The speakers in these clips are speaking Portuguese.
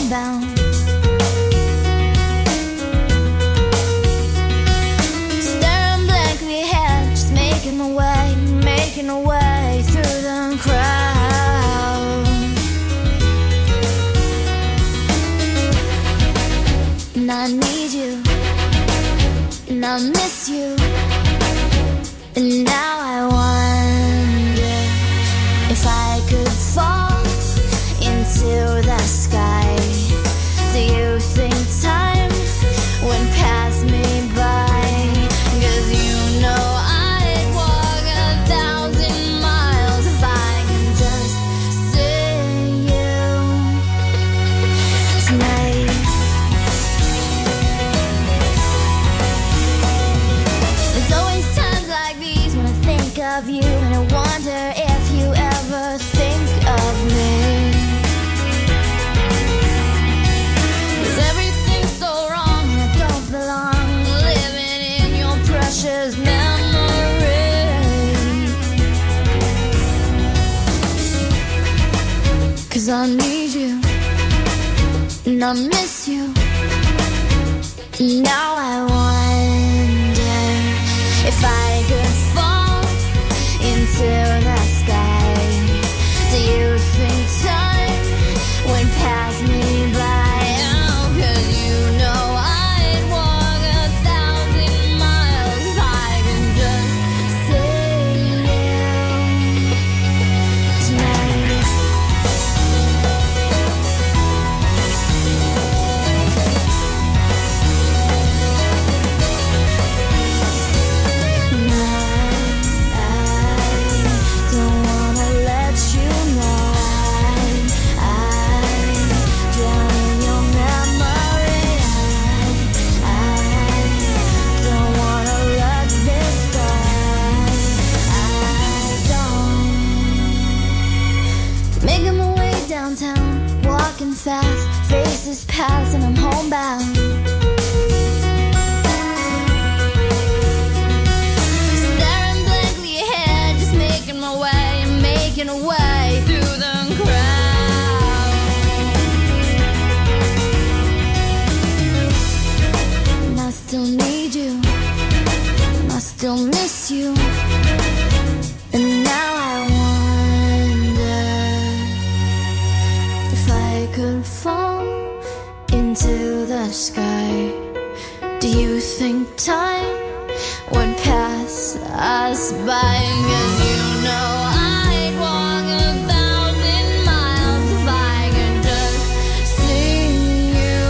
homebound. Staring blankly ahead, just making my way through the crowd. And I need you, and I miss you, and now I wonder if I could fall into the sky. Do you think time would pass me by? 'Cause you know I'd walk 1,000 miles if I can just see you tonight. There's always times like these when I think of you, and I wonder if you ever think of me. 'Cause everything's so wrong and I don't belong, living in your precious memory. 'Cause I need you and I miss you, and now I wonder if I could fall into the sky. Do you think time would pass me by? Oh, 'cause you know I'd walk 1,000 miles if I can just see you tonight. Making my way downtown, walking fast, faces pass and I'm homebound. Staring blankly ahead, just making my way through the crowd. And I still need you, and I still miss you, and now I wonder if I could fall into the sky. Do you think time would pass us by? 'Cause you know I'd walk 1,000 miles if I could just see you.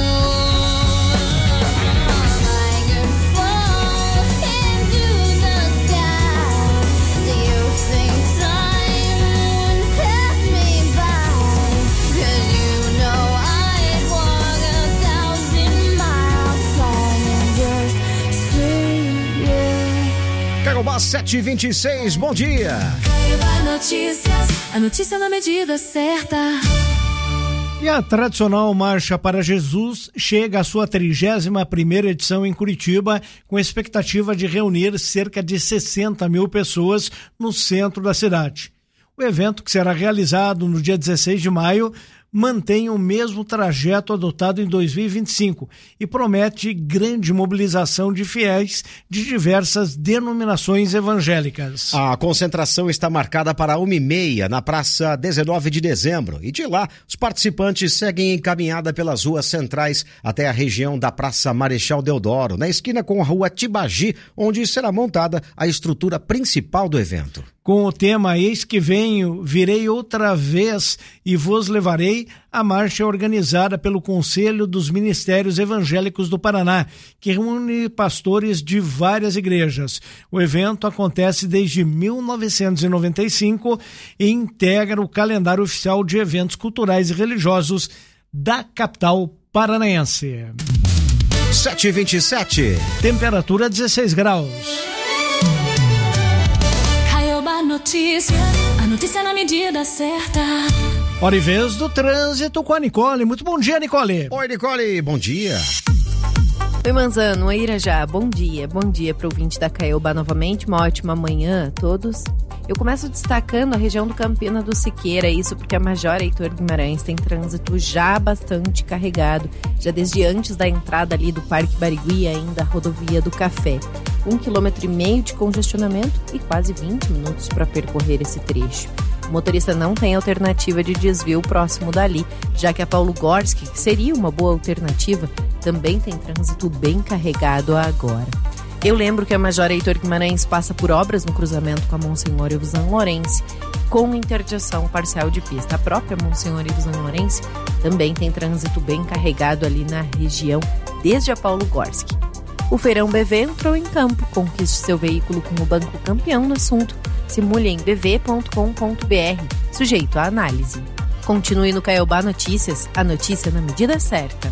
I could fall into the sky. Do you think time would pass me by? 'Cause you know I'd walk 1,000 miles if I can just see you. Carobá 7h26, bom dia. Notícias, a notícia na medida certa. E a tradicional Marcha para Jesus chega à sua 31ª edição em Curitiba, com expectativa de reunir cerca de 60 mil pessoas no centro da cidade. O evento, que será realizado no dia 16 de maio, mantém o mesmo trajeto adotado em 2025 e promete grande mobilização de fiéis de diversas denominações evangélicas. A concentração está marcada para 1h30 na Praça 19 de Dezembro e de lá os participantes seguem em caminhada pelas ruas centrais até a região da Praça Marechal Deodoro, na esquina com a Rua Tibagi, onde será montada a estrutura principal do evento. Com o tema Eis que venho, virei outra vez e vos levarei, a marcha é organizada pelo Conselho dos Ministérios Evangélicos do Paraná, que reúne pastores de várias igrejas. O evento acontece desde 1995 e integra o calendário oficial de eventos culturais e religiosos da capital paranaense. 7h27. Temperatura 16 graus. A notícia na medida certa. Hora e vez do trânsito com a Nicole. Muito bom dia, Nicole. Oi, Nicole, bom dia. Oi, Manzano, oi, Irajá, bom dia para o ouvinte da Caiobá novamente, uma ótima manhã a todos. Eu começo destacando a região do Campina do Siqueira, isso porque a Major Heitor Guimarães tem trânsito já bastante carregado, já desde antes da entrada ali do Parque Barigui e ainda a rodovia do Café. 1,5 km de congestionamento e quase 20 minutos para percorrer esse trecho. O motorista não tem alternativa de desvio próximo dali, já que a Paulo Gorski, que seria uma boa alternativa, também tem trânsito bem carregado agora. Eu lembro que a Major Heitor Guimarães passa por obras no cruzamento com a Monsenhor Ivo Zanlorense, com interdição parcial de pista. A própria Monsenhor Ivo Zanlorense também tem trânsito bem carregado ali na região, desde a Paulo Gorski. O Feirão BV entrou em campo. Conquiste seu veículo com o banco campeão no assunto. Simule em bv.com.br, sujeito à análise. Continue no Caiobá Notícias, a notícia na medida certa.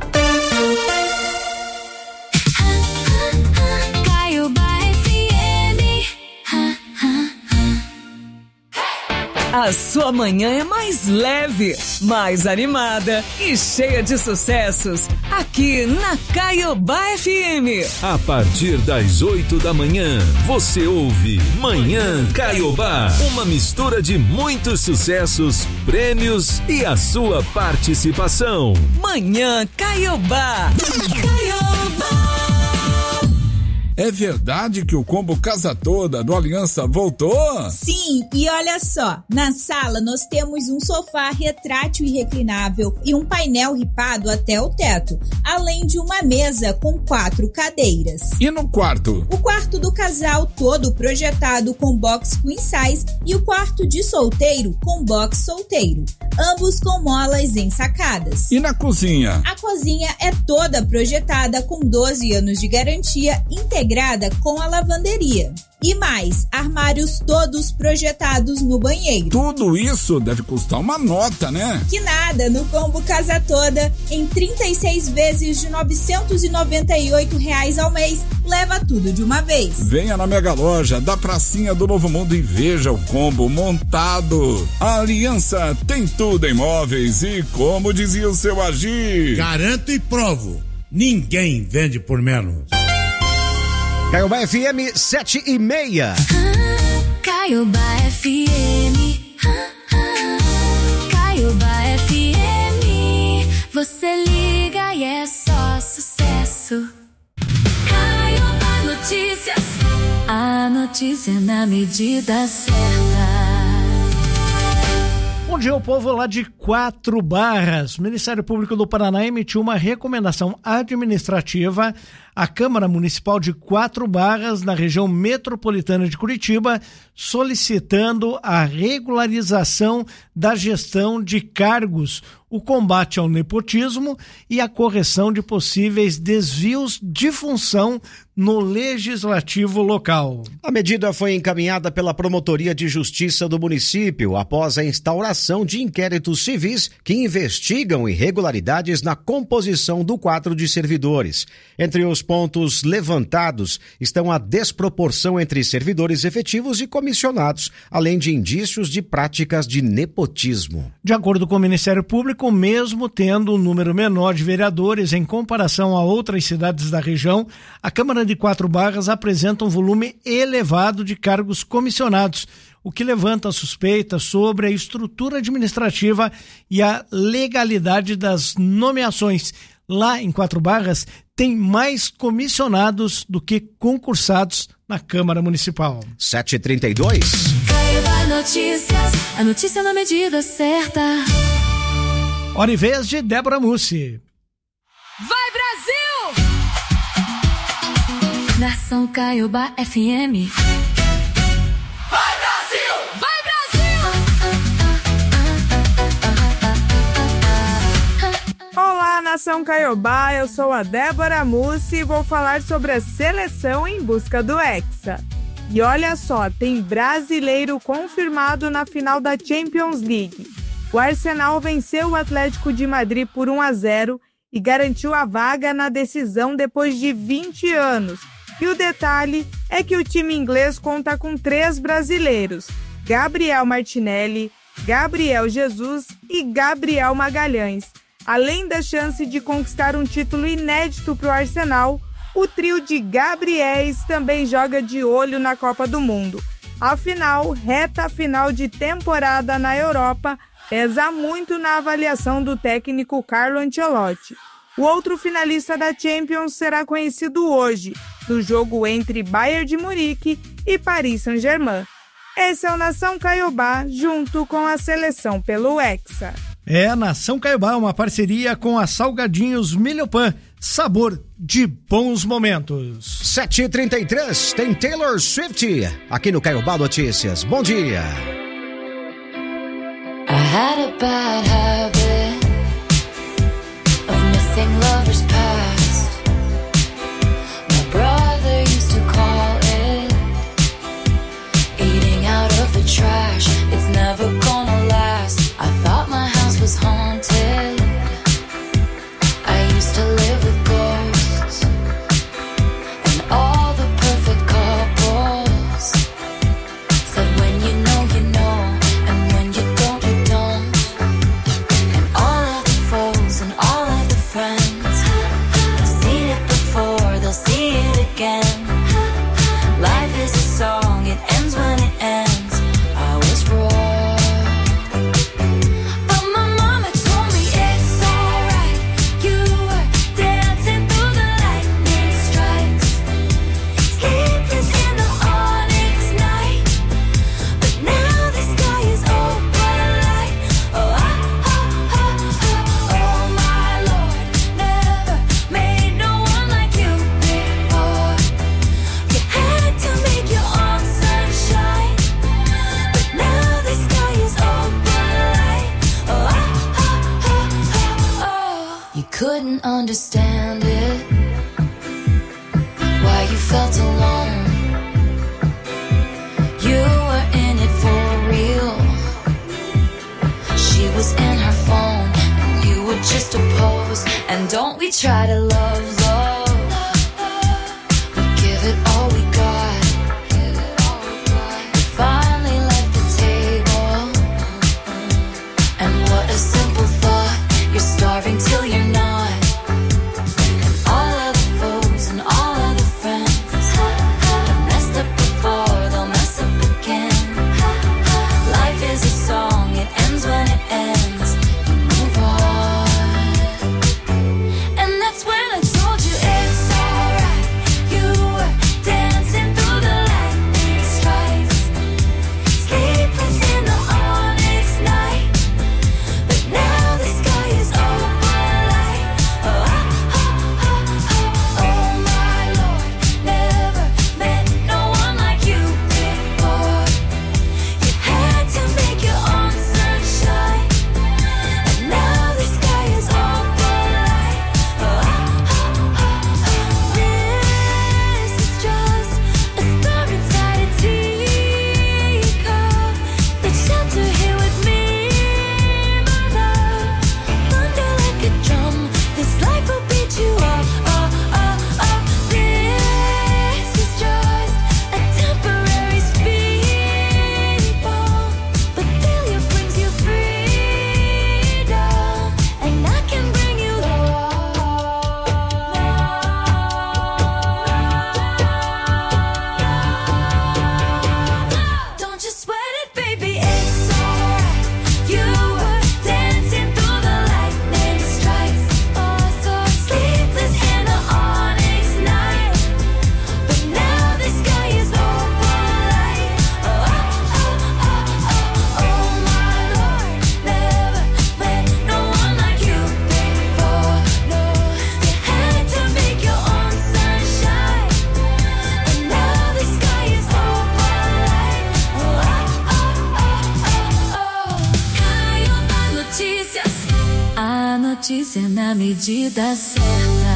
A sua manhã é mais leve, mais animada e cheia de sucessos aqui na Caiobá FM. A partir das 8 da manhã, você ouve Manhã Caiobá, uma mistura de muitos sucessos, prêmios e a sua participação. Manhã Caiobá. Caiobá. É verdade que o combo Casa Toda do Aliança voltou? Sim, e olha só, na sala nós temos um sofá retrátil e reclinável e um painel ripado até o teto, além de uma mesa com 4 cadeiras. E no quarto? O quarto do casal todo projetado com box queen size e o quarto de solteiro com box solteiro, ambos com molas ensacadas. E na cozinha? A cozinha é toda projetada com 12 anos de garantia integrada com a lavanderia. E mais, armários todos projetados no banheiro. Tudo isso deve custar uma nota, né? Que nada, no combo Casa Toda, em 36 vezes de R$ 998 ao mês, leva tudo de uma vez. Venha na mega loja da Pracinha do Novo Mundo e veja o combo montado. A Aliança tem tudo em móveis e, como dizia o seu Agir, garanto e provo, ninguém vende por menos. Caiobá FM 7h30. Caiobá FM. Caiobá FM. Você liga e é só sucesso. Caiobá Notícias. A notícia na medida certa. Bom dia, o povo lá de Quatro Barras. O Ministério Público do Paraná emitiu uma recomendação administrativa à Câmara Municipal de Quatro Barras, na região metropolitana de Curitiba, solicitando a regularização da gestão de cargos, o combate ao nepotismo e a correção de possíveis desvios de função no legislativo local. A medida foi encaminhada pela Promotoria de Justiça do município após a instauração de inquéritos civis que investigam irregularidades na composição do quadro de servidores. Entre os pontos levantados estão a desproporção entre servidores efetivos e comissionados, além de indícios de práticas de nepotismo. De acordo com o Ministério Público, mesmo tendo um número menor de vereadores em comparação a outras cidades da região, a Câmara de Quatro Barras apresenta um volume elevado de cargos comissionados, o que levanta suspeitas sobre a estrutura administrativa e a legalidade das nomeações. Lá em Quatro Barras tem mais comissionados do que concursados na Câmara Municipal. 7h32. Caiobá Notícias, a notícia na medida certa. Hora e vez de Débora Mussi. Vai, Brasil! Nação Caiobá FM. Vai, Brasil! Vai, Brasil! Olá, Nação Caiobá, eu sou a Débora Mussi e vou falar sobre a seleção em busca do Hexa. E olha só, tem brasileiro confirmado na final da Champions League. O Arsenal venceu o Atlético de Madrid por 1-0 e garantiu a vaga na decisão depois de 20 anos. E o detalhe é que o time inglês conta com 3 brasileiros: Gabriel Martinelli, Gabriel Jesus e Gabriel Magalhães. Além da chance de conquistar um título inédito para o Arsenal, o trio de Gabriéis também joga de olho na Copa do Mundo. Afinal, reta final de temporada na Europa pesa muito na avaliação do técnico Carlo Ancelotti. O outro finalista da Champions será conhecido hoje, no jogo entre Bayern de Munique e Paris Saint-Germain. Esse é o Nação Caiobá, junto com a seleção pelo Hexa. Nação Caiobá, uma parceria com a Salgadinhos Milhopan, sabor de bons momentos. 7h33, tem Taylor Swift, aqui no Caiobá Notícias. Bom dia. I had a bad habit of missing lovers past. My brother used to call it eating out of the trash. It's never gonna last. I thought my house was haunted. I used to live with ghosts and all the perfect couples said when you know, and when you don't, you don't. And all of the foes and all of the friends have seen it before, they'll see it again. Life is a song, it ends when it ends. I was wrong, but my mama told me it's alright. You were dancing through the lightning strikes, sleepless in the onyx night. But now the sky is open light. Oh, oh my Lord, never made no one like you before. You had to make your own sunshine, but now the sky is open light. Oh, you couldn't understand it, why you felt alone. You were in it for real. She was in her phone, and you were just a pose. And don't we try to love? We give it all we got. We finally left the table, and what a simple thought. You're starving till you're not. And all of the foes and all of the friends have messed up before, they'll mess up again. Life is a song, it ends when it ends. You move on. And that's when I told you it's alright. You were dancing through the lightning strikes, sleepless in the onyx night. But now the sky is open light. Oh my Lord, never met no one like you before. You had to make your own sunshine, and now the sky is open light. This is just a star inside a teacup. Let's shelter here with me, my love. Thunder like a drum, this life will beat you up. This is just a temporary speed bump, but failure brings you freedom, and I can bring you love. Don't you sweat it, baby, it's alright. You were dancing through the lightning strikes, so sleepless in the onyx night. But now the sky is open light. Oh my Lord, never met no one like you before. No, you had to make your own sunshine, and now the sky is open light. Caiobá Notícias, a notícia na medida certa.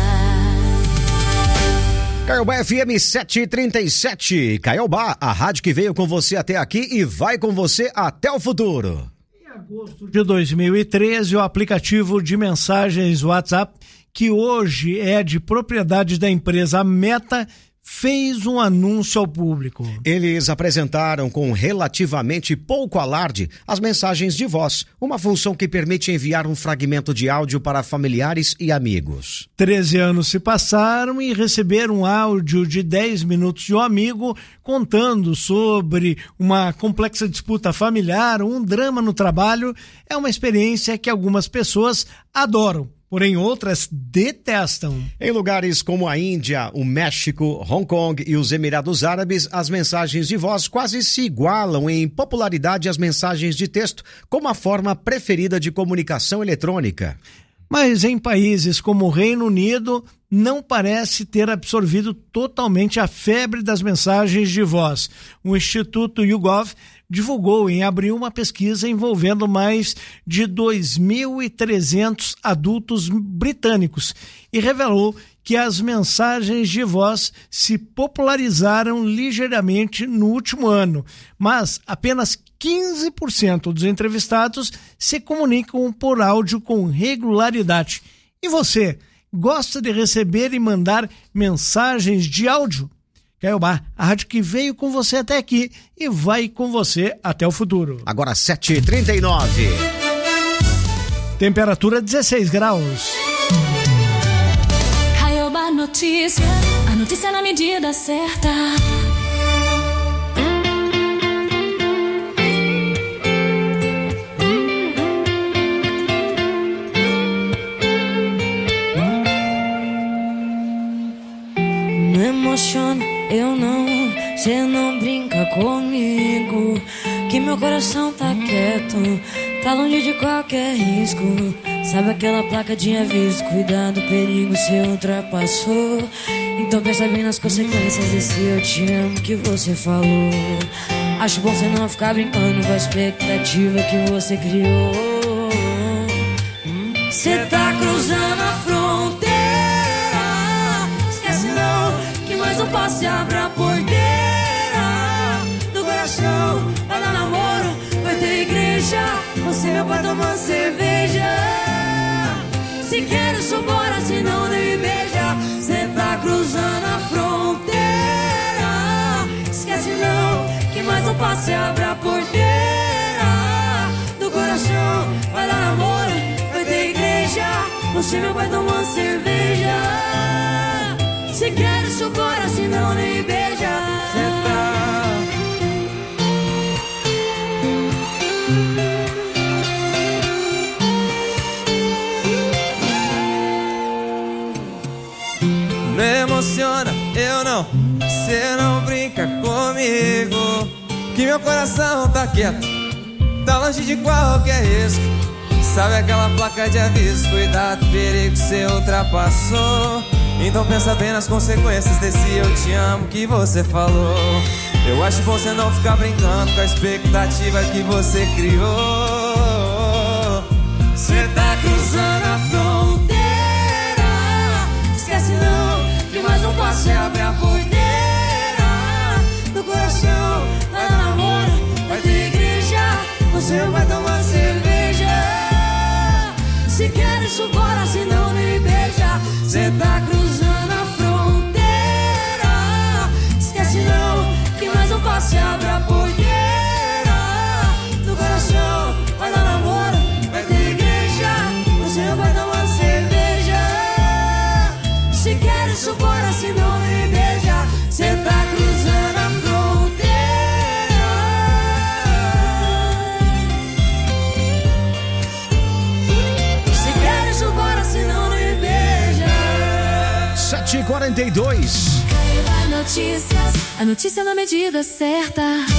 Caiobá FM 7h37, Caiobá, a rádio que veio com você até aqui e vai com você até o futuro. Em agosto de 2013, o aplicativo de mensagens WhatsApp, que hoje é de propriedade da empresa Meta, fez um anúncio ao público. Eles apresentaram com relativamente pouco alarde as mensagens de voz, uma função que permite enviar um fragmento de áudio para familiares e amigos. 13 anos se passaram e receber um áudio de 10 minutos de um amigo contando sobre uma complexa disputa familiar, um drama no trabalho, é uma experiência que algumas pessoas adoram. Porém, outras detestam. Em lugares como a Índia, o México, Hong Kong e os Emirados Árabes, as mensagens de voz quase se igualam em popularidade às mensagens de texto, como a forma preferida de comunicação eletrônica. Mas em países como o Reino Unido, não parece ter absorvido totalmente a febre das mensagens de voz. O Instituto YouGov divulgou em abril uma pesquisa envolvendo mais de 2.300 adultos britânicos e revelou que as mensagens de voz se popularizaram ligeiramente no último ano, mas apenas 15% dos entrevistados se comunicam por áudio com regularidade. E você, gosta de receber e mandar mensagens de áudio? Caiobá, a rádio que veio com você até aqui e vai com você até o futuro. Agora 7h39. Temperatura 16 graus. Caiobá Notícias, a notícia na medida certa. Não emociona, eu não, cê não brinca comigo, que meu coração tá quieto, tá longe de qualquer risco. Sabe aquela placa de aviso, cuidado, perigo, cê ultrapassou. Então pensa bem nas consequências desse eu te amo que você falou. Acho bom cê não ficar brincando com a expectativa que você criou. Cê tá cruzando a fronteira, esquece não, que mais um passo e abre a porteira do coração. Vai dar namoro, vai ter igreja, você meu pai tomando cerveja. Se quer isso bora, se não nem me beija. Cê tá cruzando a fronteira, esquece não, que mais um passo e abre a porteira do coração. Vai dar namoro, vai ter igreja, você meu pai tomando cerveja. Se quer isso bora, se não nem me beija. Cê tá não emociona, eu não, cê não brinca comigo, que meu coração tá quieto, tá longe de qualquer risco. Sabe aquela placa de aviso, cuidado, perigo, cê ultrapassou. Então pensa bem nas consequências desse eu te amo que você falou. Eu acho bom cê não ficar brincando com a expectativa que você criou. Cê tá cruzando a fronteira, esquece não, que mais um passo e abre a porteira do coração. Vai dar namoro, vai ter igreja, você vai tomar cerveja. Se quer isso bora, se não nem beija. Cê tá cruzando a fronteira, esquece não, que mais um passo e abre a porteira do coração. Vai dar namoro, vai ter igreja, você vai tomar cerveja. Se quer isso bora, se não nem beija. Cê tá cruzando a fronteira. Se quer isso bora, se não nem beija. 7h42. Notícias, a notícia na medida certa.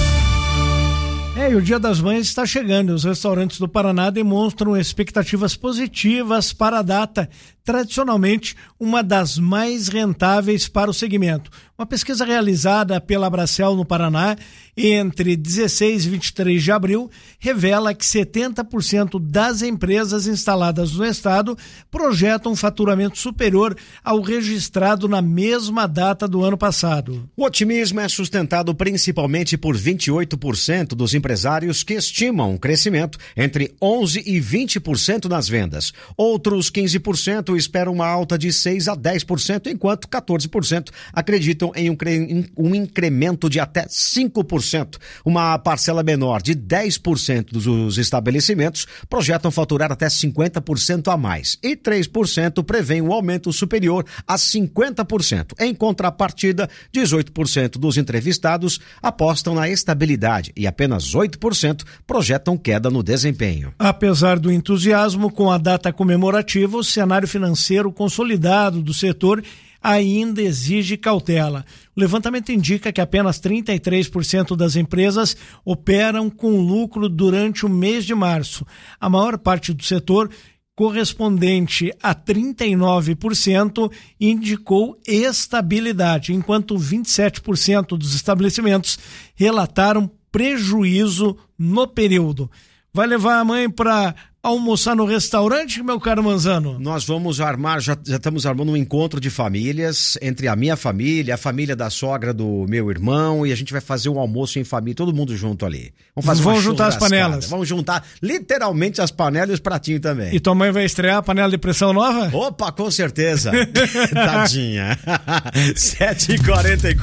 E o Dia das Mães está chegando. Os restaurantes do Paraná demonstram expectativas positivas para a data, tradicionalmente uma das mais rentáveis para o segmento. Uma pesquisa realizada pela Abracel no Paraná entre 16 e 23 de abril revela que 70% das empresas instaladas no estado projetam um faturamento superior ao registrado na mesma data do ano passado. O otimismo é sustentado principalmente por 28% dos empresários que estimam um crescimento entre 11% e 20% nas vendas. Outros 15% esperam uma alta de 6% a 10%, enquanto 14% acreditam acreditam em um incremento de até 5%. Uma parcela menor de 10% dos estabelecimentos projetam faturar até 50% a mais. E 3% prevêem um aumento superior a 50%. Em contrapartida, 18% dos entrevistados apostam na estabilidade e apenas 8% projetam queda no desempenho. Apesar do entusiasmo com a data comemorativa, o cenário financeiro consolidado do setor ainda exige cautela. O levantamento indica que apenas 33% das empresas operam com lucro durante o mês de março. A maior parte do setor, correspondente a 39%, indicou estabilidade, enquanto 27% dos estabelecimentos relataram prejuízo no período. Vai levar a mãe para almoçar no restaurante, meu caro Manzano? Nós vamos armar, já estamos armando um encontro de famílias, entre a minha família, a família da sogra do meu irmão, e a gente vai fazer um almoço em família, todo mundo junto ali. Vamos juntar as panelas. Vamos juntar literalmente as panelas e os pratinhos também. E tua mãe vai estrear a panela de pressão nova? Opa, com certeza. Tadinha. 7h44.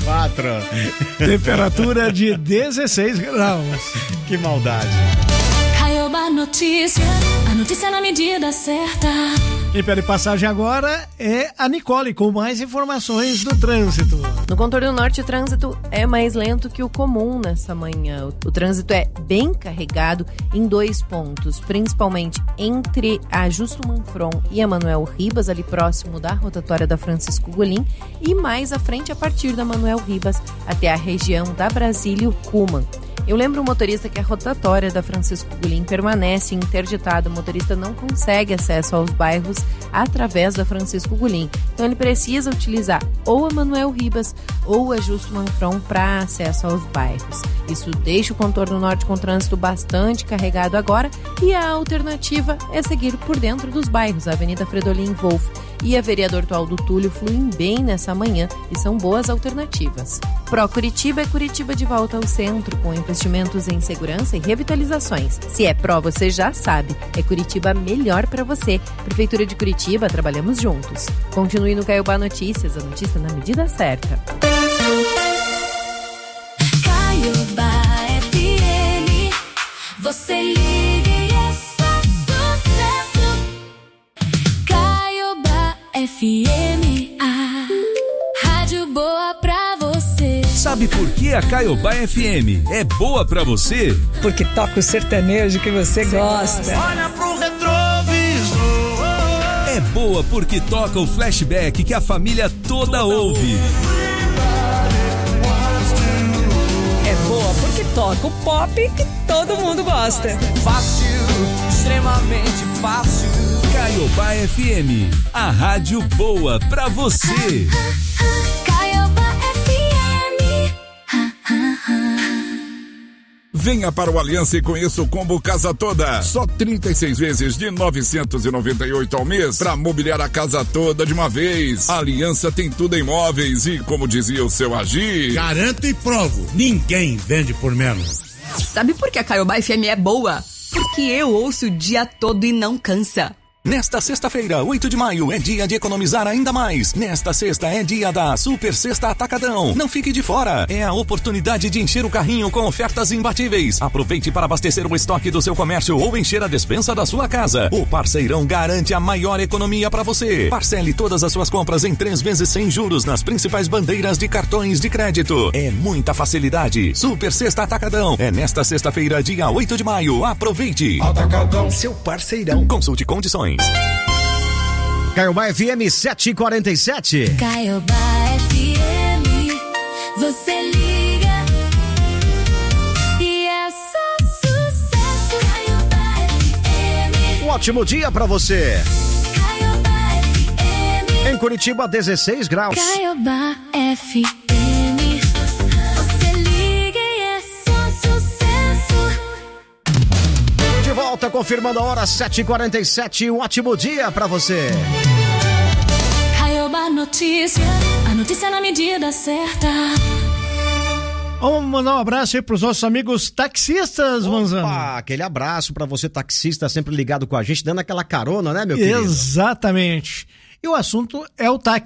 Temperatura de 16 graus. Que maldade. Caioba Notícias, a notícia na medida certa. E pela passagem agora é a Nicole com mais informações do trânsito. No contorno norte, o trânsito é mais lento que o comum nessa manhã. O trânsito é bem carregado em 2 pontos, principalmente entre a Justo Manfron e a Manuel Ribas, ali próximo da rotatória da Francisco Golim, e mais à frente, a partir da Manuel Ribas, até a região da Brasília Cuman. Eu lembro o motorista que a rotatória da Francisco Golim permanece interditada. O motorista não consegue acesso aos bairros através da Francisco Golim. Então ele precisa utilizar ou a Manuel Ribas ou a Justo Manfron para acesso aos bairros. Isso deixa o contorno norte com trânsito bastante carregado agora, e a alternativa é seguir por dentro dos bairros. A Avenida Fredolin Wolff e a Vereador Tualdo Túlio fluem bem nessa manhã e são boas alternativas. Pro Curitiba é Curitiba de volta ao centro, com investimentos em segurança e revitalizações. Se é pró, você já sabe, é Curitiba melhor para você. Prefeitura de Curitiba, trabalhamos juntos. Continue no Caiobá Notícias, a notícia na medida certa. Caiobá FM, você liga e é só sucesso. Caiobá FM, a rádio boa pra você. Sabe por que a Caiobá FM é boa pra você? Porque toca o sertanejo que você gosta. Olha pro retrovisor. É boa porque toca o flashback que a família toda ouve. É boa porque toca o pop que todo mundo gosta. Fácil, extremamente fácil. Caiobá FM, a rádio boa pra você. Caiobá FM. Venha para o Aliança e conheça o combo Casa Toda. Só 36 vezes de 998 ao mês para mobiliar a casa toda de uma vez. A Aliança tem tudo em móveis e, como dizia o seu Agir, garanto e provo, ninguém vende por menos. Sabe por que a Caiobá FM é boa? Porque eu ouço o dia todo e não cansa. Nesta sexta-feira, 8 de maio, é dia de economizar ainda mais. Nesta sexta é dia da Super Sexta Atacadão. Não fique de fora. É a oportunidade de encher o carrinho com ofertas imbatíveis. Aproveite para abastecer o estoque do seu comércio ou encher a despensa da sua casa. O Parceirão garante a maior economia para você. Parcele todas as suas compras em 3 vezes sem juros nas principais bandeiras de cartões de crédito. É muita facilidade. Super Sexta Atacadão. É nesta sexta-feira, dia 8 de maio. Aproveite. Atacadão, seu parceirão. Consulte condições. Caiobá FM 7h47. Caiobá FM, você liga e é só sucesso. Caiobá FM. Um ótimo dia pra você. Caiobá FM. Em Curitiba, 16 graus. Caiobá FM. Você liga e é só sucesso. De volta, confirmando a hora, 7h47. Um ótimo dia pra você. Caiobá Notícias, a notícia na medida certa. Vamos mandar um abraço aí pros nossos amigos taxistas, Manzano. Aquele abraço pra você, taxista, sempre ligado com a gente, dando aquela carona, né, meu querido? Exatamente. E o assunto é o táxi.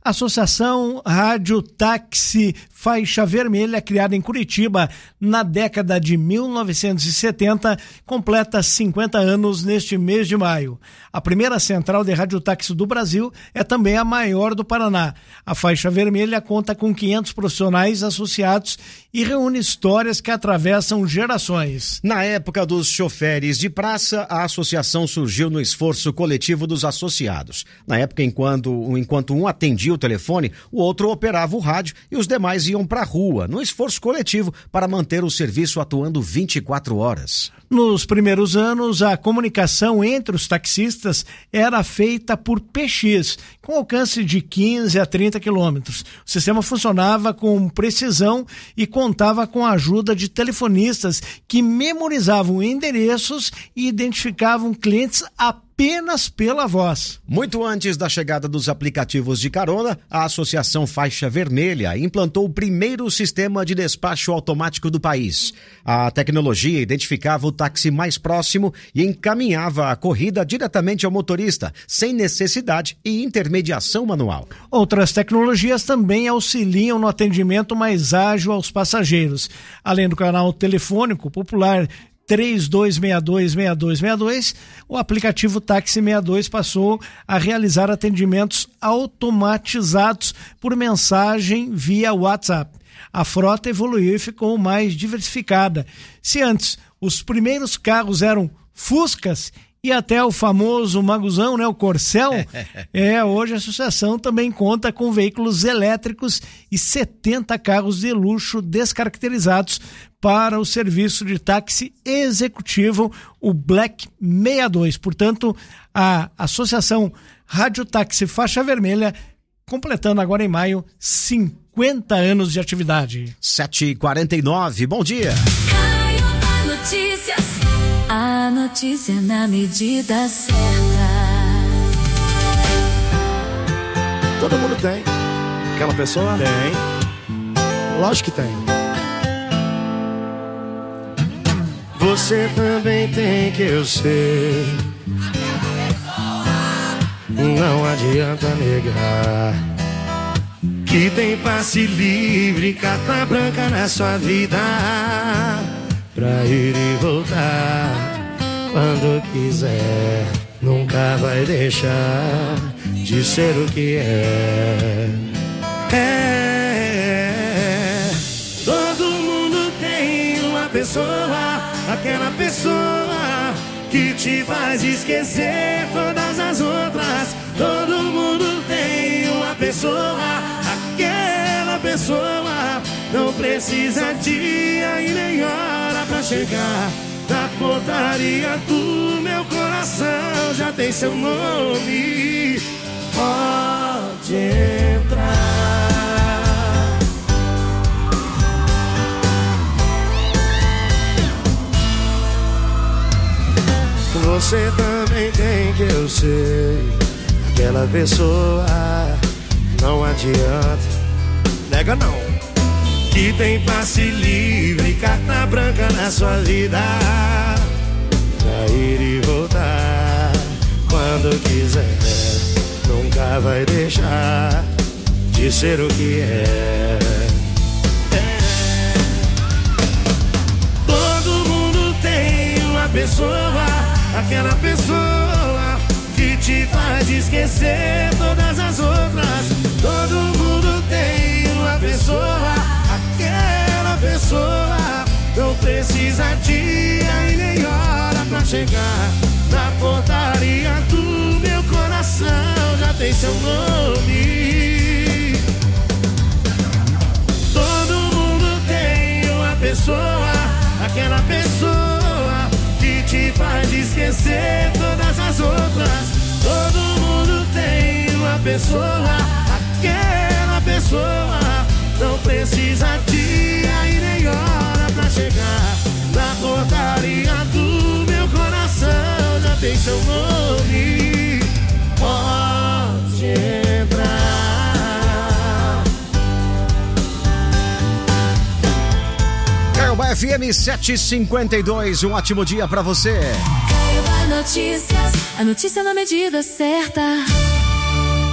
A Associação Rádio Táxi Faixa Vermelha, criada em Curitiba na década de 1970, completa 50 anos neste mês de maio. A primeira central de radiotáxi do Brasil é também a maior do Paraná. A Faixa Vermelha conta com 500 profissionais associados e reúne histórias que atravessam gerações. Na época dos choferes de praça, a associação surgiu no esforço coletivo dos associados. Na época, enquanto um atendia o telefone, o outro operava o rádio e os demais iam para a rua, no esforço coletivo para manter o serviço atuando 24 horas. Nos primeiros anos, a comunicação entre os taxistas era feita por PX, com alcance de 15 a 30 quilômetros. O sistema funcionava com precisão e contava com a ajuda de telefonistas que memorizavam endereços e identificavam clientes apenas pela voz. Muito antes da chegada dos aplicativos de carona, a Associação Faixa Vermelha implantou o primeiro sistema de despacho automático do país. A tecnologia identificava o táxi mais próximo e encaminhava a corrida diretamente ao motorista, sem necessidade e intermediação manual. Outras tecnologias também auxiliam no atendimento mais ágil aos passageiros. Além do canal telefônico popular 3262-6262, o aplicativo Táxi 62 passou a realizar atendimentos automatizados por mensagem via WhatsApp. A frota evoluiu e ficou mais diversificada. Se antes os primeiros carros eram Fuscas e até o famoso Maguzão, né, o Corcel, hoje a associação também conta com veículos elétricos e 70 carros de luxo descaracterizados para o serviço de táxi executivo, o Black 62. Portanto, a Associação Rádio Táxi Faixa Vermelha, completando agora em maio 50 anos de atividade. 7h49, bom dia. Notícias. A notícia na medida certa. Todo mundo tem. Aquela pessoa? Tem. Lógico que tem. Você também tem, que eu sei. Não adianta negar que tem passe livre, carta branca na sua vida, pra ir e voltar quando quiser. Nunca vai deixar de ser o que é. Todo mundo tem uma pessoa, aquela pessoa que te faz esquecer todas as outras. Todo mundo tem uma pessoa, aquela pessoa. Não precisa dia e nem hora pra chegar na portaria do meu coração. Já tem seu nome, pode entrar. Você também tem, que eu sei. Aquela pessoa, não adianta, nega não, que tem passe livre, carta branca na sua vida, pra ir e voltar quando quiser. Nunca vai deixar de ser o que é. Todo mundo tem uma pessoa, aquela pessoa que te faz esquecer todas as outras. Todo mundo tem uma pessoa, aquela pessoa. Não precisa dia e nem hora pra chegar na portaria do meu coração. Já tem seu nome. Todo mundo tem uma pessoa, aquela pessoa que te faz esquecer todas as outras. Todo mundo tem uma pessoa, aquela pessoa. Não precisa dia e nem hora pra chegar na portaria do meu coração. Já tem seu nome, pode entrar. Caiobá FM 752, um ótimo dia pra você. Caiobá Notícias, a notícia na medida certa.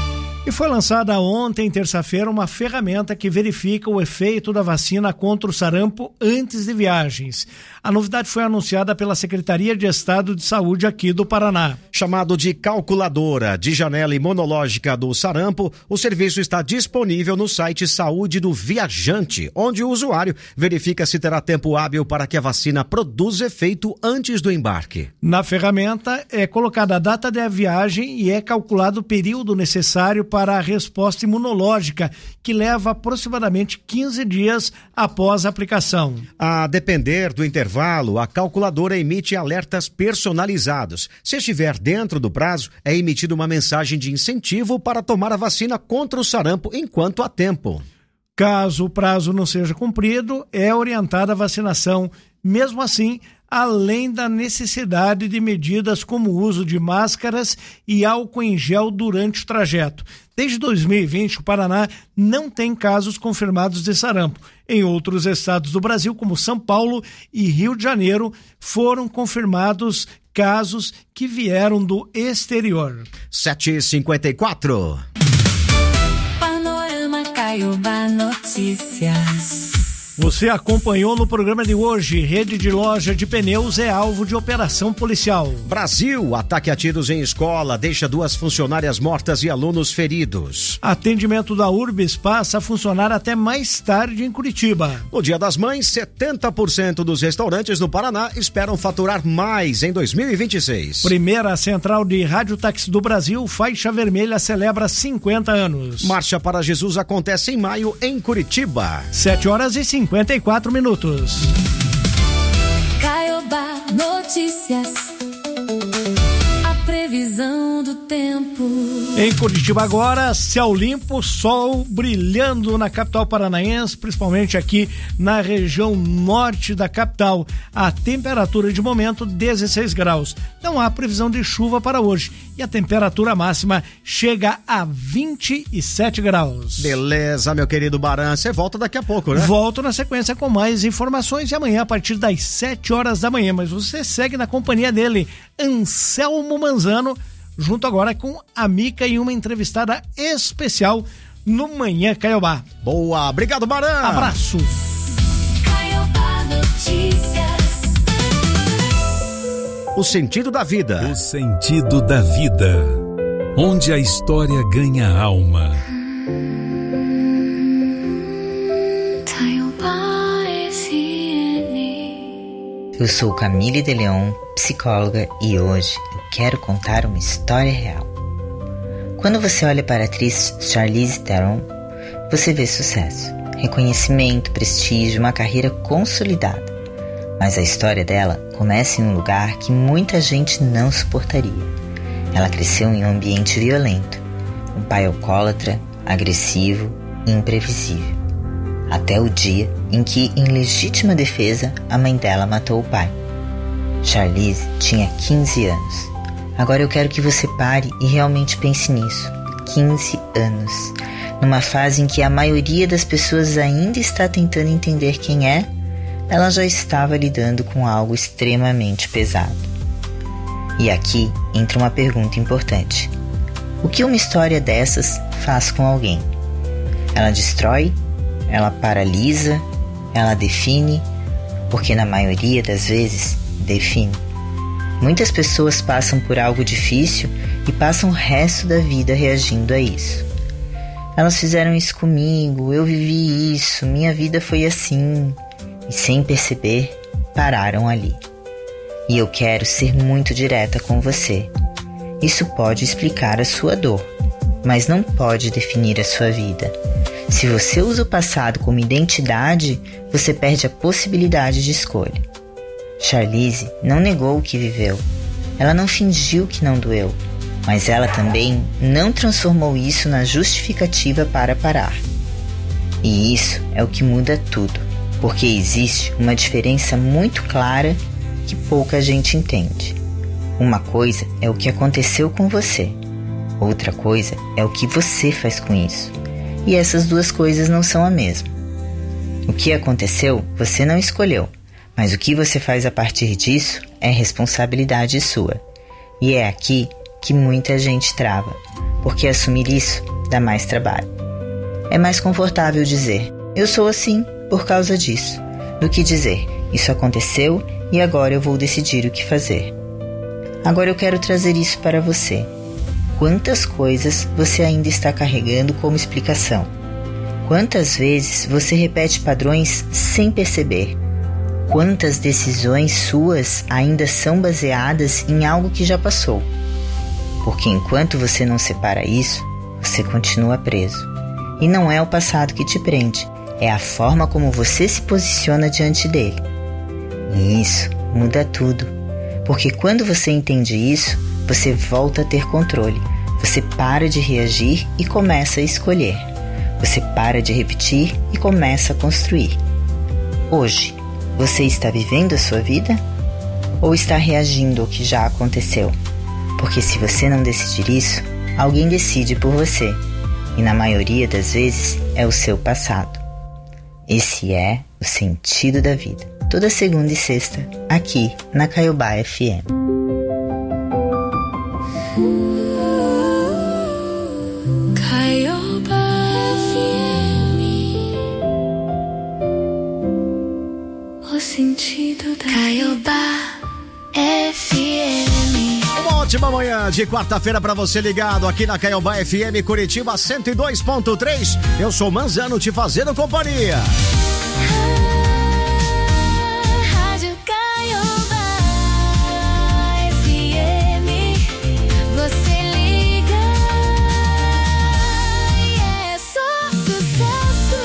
E foi lançada ontem, terça-feira, uma ferramenta que verifica o efeito da vacina contra o sarampo antes de viagens. A novidade foi anunciada pela Secretaria de Estado de Saúde aqui do Paraná. Chamado de calculadora de janela imunológica do sarampo, o serviço está disponível no site Saúde do Viajante, onde o usuário verifica se terá tempo hábil para que a vacina produza efeito antes do embarque. Na ferramenta é colocada a data da viagem e é calculado o período necessário para a resposta imunológica, que leva aproximadamente 15 dias após a aplicação. A depender do intervalo, a calculadora emite alertas personalizados. Se estiver dentro do prazo, é emitida uma mensagem de incentivo para tomar a vacina contra o sarampo enquanto há tempo. Caso o prazo não seja cumprido, é orientada a vacinação. Mesmo assim, além da necessidade de medidas como o uso de máscaras e álcool em gel durante o trajeto. Desde 2020, o Paraná não tem casos confirmados de sarampo. Em outros estados do Brasil, como São Paulo e Rio de Janeiro, foram confirmados casos que vieram do exterior. 7h54. Panorama Caiobá Notícias. Você acompanhou no programa de hoje. Rede de loja de pneus é alvo de operação policial. Brasil, ataque a tiros em escola deixa 2 funcionárias mortas e alunos feridos. Atendimento da Urbis passa a funcionar até mais tarde em Curitiba. No Dia das Mães, 70% dos restaurantes no Paraná esperam faturar mais em 2026. Primeira central de radiotáxi do Brasil, Faixa Vermelha, celebra 50 anos. Marcha para Jesus acontece em maio em Curitiba. 7h54. Caiobá Notícias. A previsão do tempo. Em Curitiba agora, céu limpo, sol brilhando na capital paranaense, principalmente aqui na região norte da capital. A temperatura de momento 16 graus. Não há previsão de chuva para hoje e a temperatura máxima chega a 27 graus. Beleza, meu querido Baran, você volta daqui a pouco, né? Volto na sequência com mais informações e amanhã a partir das 7 horas da manhã, mas você segue na companhia dele, Anselmo Manzano, junto agora com a Mica e uma entrevistada especial no Manhã Caiobá. Boa, obrigado, Baran. Abraço. Caiobá Notícias. O sentido da vida. O sentido da vida. Onde a história ganha alma. Eu sou Camille de Leon, psicóloga, e hoje eu quero contar uma história real. Quando você olha para a atriz Charlize Theron, você vê sucesso, reconhecimento, prestígio, uma carreira consolidada. Mas a história dela começa em um lugar que muita gente não suportaria. Ela cresceu em um ambiente violento, um pai alcoólatra, agressivo e imprevisível. Até o dia em que, em legítima defesa, a mãe dela matou o pai. Charlize tinha 15 anos. Agora eu quero que você pare e realmente pense nisso. 15 anos. Numa fase em que a maioria das pessoas ainda está tentando entender quem é, ela já estava lidando com algo extremamente pesado. E aqui entra uma pergunta importante. O que uma história dessas faz com alguém? Ela destrói? Ela paralisa? Ela define? Porque na maioria das vezes, define. Muitas pessoas passam por algo difícil e passam o resto da vida reagindo a isso. Elas fizeram isso comigo, eu vivi isso, minha vida foi assim. E sem perceber, pararam ali. E eu quero ser muito direta com você. Isso pode explicar a sua dor, mas não pode definir a sua vida. Se você usa o passado como identidade, você perde a possibilidade de escolha. Charlize não negou o que viveu. Ela não fingiu que não doeu, mas ela também não transformou isso na justificativa para parar. E isso é o que muda tudo, porque existe uma diferença muito clara que pouca gente entende. Uma coisa é o que aconteceu com você, outra coisa é o que você faz com isso. E essas duas coisas não são a mesma. O que aconteceu, você não escolheu, mas o que você faz a partir disso é responsabilidade sua. E é aqui que muita gente trava, porque assumir isso dá mais trabalho. É mais confortável dizer, eu sou assim por causa disso, do que dizer, isso aconteceu e agora eu vou decidir o que fazer. Agora eu quero trazer isso para você. Quantas coisas você ainda está carregando como explicação? Quantas vezes você repete padrões sem perceber? Quantas decisões suas ainda são baseadas em algo que já passou? Porque enquanto você não separa isso, você continua preso. E não é o passado que te prende, é a forma como você se posiciona diante dele. E isso muda tudo, porque quando você entende isso, você volta a ter controle. Você para de reagir e começa a escolher. Você para de repetir e começa a construir. Hoje, você está vivendo a sua vida? Ou está reagindo ao que já aconteceu? Porque se você não decidir isso, alguém decide por você. E na maioria das vezes é o seu passado. Esse é o sentido da vida. Toda segunda e sexta, aqui na Caiobá FM. Caiobá FM. O sentido da Caiobá FM. Uma ótima manhã de quarta-feira para você ligado aqui na Caiobá FM Curitiba 102.3. Eu sou Manzano te fazendo companhia. Rádio Caiobá FM. Você liga e é só sucesso.